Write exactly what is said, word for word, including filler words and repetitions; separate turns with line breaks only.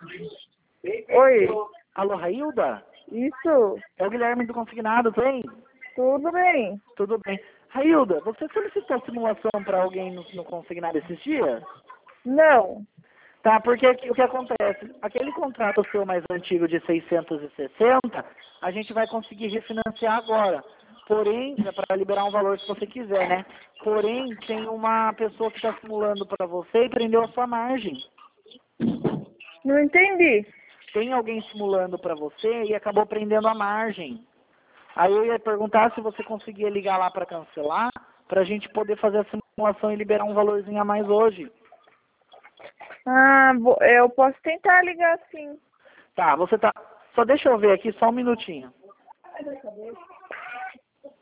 Oi,
Alô, Railda?
isso,
É o Guilherme do Consignado, tudo bem?
tudo bem?
Tudo bem. Railda, você solicitou simulação para alguém no, no Consignado esses dias?
Não.
Tá, porque aqui- o que acontece? Aquele contrato seu mais antigo de seiscentos e sessenta, a gente vai conseguir refinanciar agora. Porém, é para liberar um valor se você quiser, né? Porém, tem uma pessoa que está simulando para você e prendeu a sua margem.
Não entendi.
Tem alguém simulando para você e acabou prendendo a margem. Aí eu ia perguntar se você conseguia ligar lá para cancelar, para a gente poder fazer a simulação e liberar um valorzinho a mais hoje.
Ah, bo- eu posso tentar ligar sim.
Tá, você tá. Só deixa eu ver aqui, só um minutinho.